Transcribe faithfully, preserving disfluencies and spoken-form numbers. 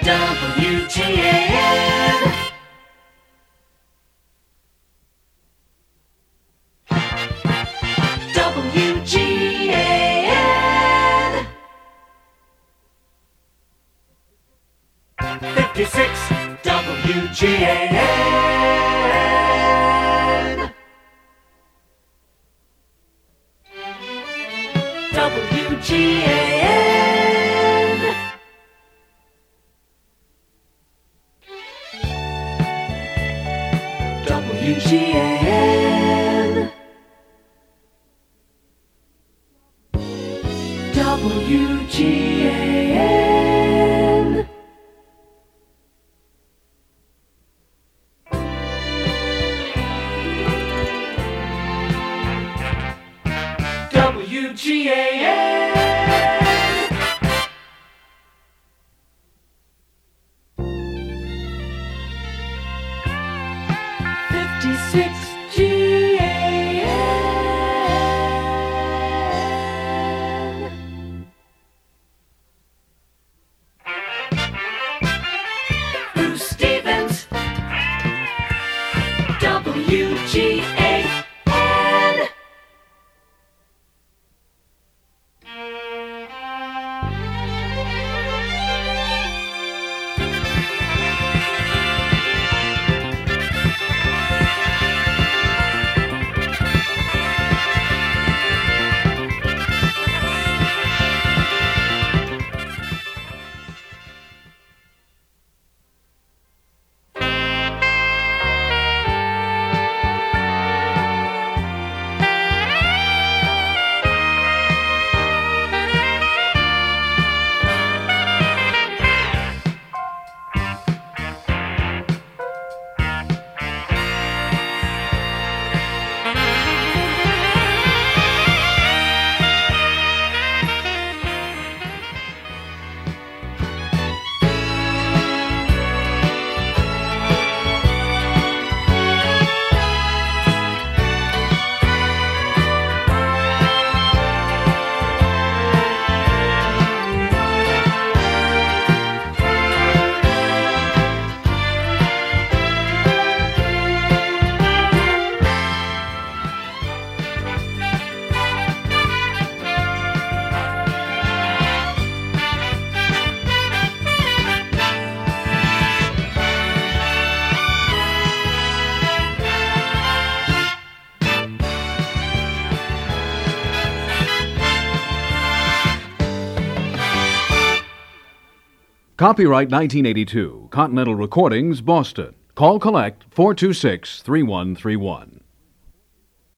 W G A N. W G A N. fifty-six W G A N. W G A N. W G A N. W G A N. W G A N. fifty-six G A N. Bruce Stevens. W G A N. Copyright nineteen eighty-two, Continental Recordings, Boston. Call collect four two six, three one three one.